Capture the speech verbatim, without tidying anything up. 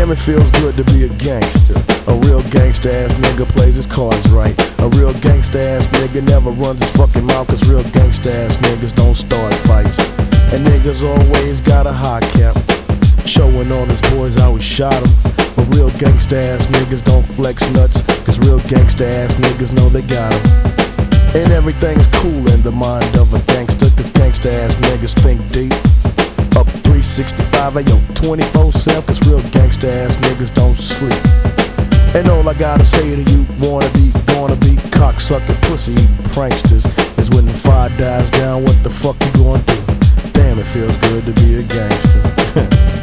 Damn, it feels good to be a gangster. A real gangster ass nigga plays his cards right. A real gangster ass nigga never runs his fucking mouth, cause real gangster ass niggas don't start fights. And niggas always got a high cap, showing all his boys how he shot him. But real gangsta ass niggas don't flex nuts, cause real gangsta ass niggas know they got him. And everything's cool in the mind of a gangster, cause gangsta ass niggas think deep. Up three sixty-five, ayo, twenty-four seven, cause real gangsta ass niggas don't sleep. And all I gotta say to you wanna be, gonna be cocksucking, pussy eating pranksters is when the fire dies down, what the fuck you gonna do? Damn, it feels good to be a gangster.